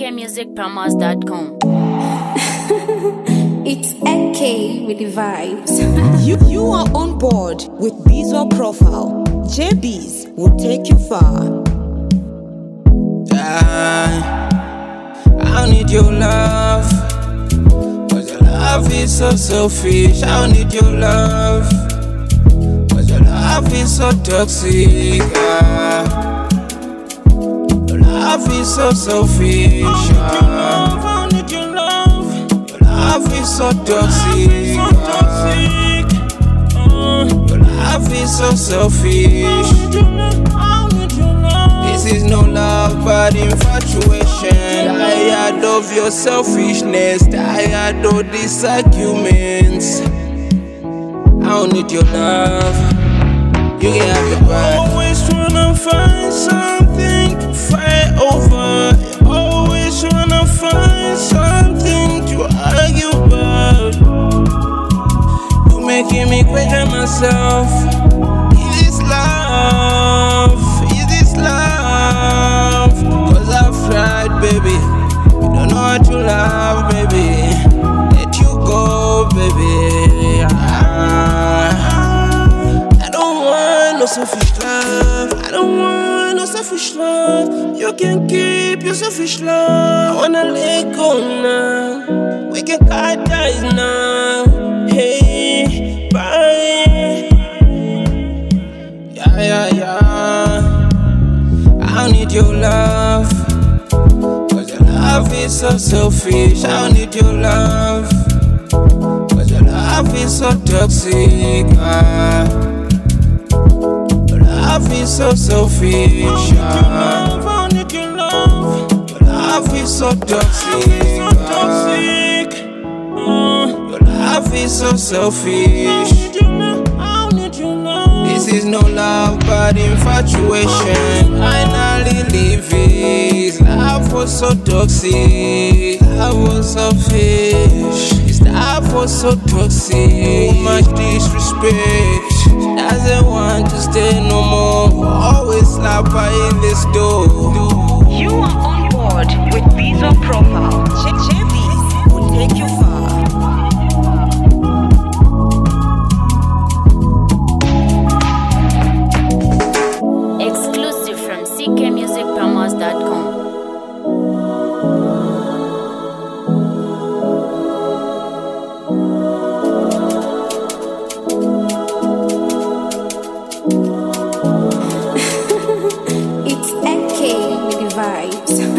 ckmusicpromos.com. It's AK with the vibes. You are on board with Bizzo Profile. JB's will take you far. I don't need your love, 'cause your love is so selfish. I don't need your love, 'cause your love is so toxic. Your love is so selfish. I don't need your love. Your love is so toxic. Your love is so selfish. This is no love but infatuation. Tired of your selfishness, tired of these arguments. I don't need your love. You can have it back. Always tryna find something to fight over. Always tryna find something to argue about. You making me question myself. Is this love? Is this love? 'Cause I've tried, baby. You don't know how to love, baby. Let you go, baby. I don't want no selfish love. I don't want no selfish love. You can keep your selfish love. I wanna let go now. We can cut ties now. Hey, bye. Yeah. I don't need your love, 'cause your love is so selfish. I don't need your love, 'cause your love is so toxic. Your love is so selfish. I don't need your love. Your love is so toxic. Your love is so selfish. This is no love but infatuation. Finally leave it. Love was so toxic. Love was selfish. This love was so toxic. Too much disrespect. Doesn't want to stay no more. Always slap her in this door. You are on board with Bizzo Profile. JB's will take you far. Exclusive from ckmusicpromos.com. It's AK with the vibes.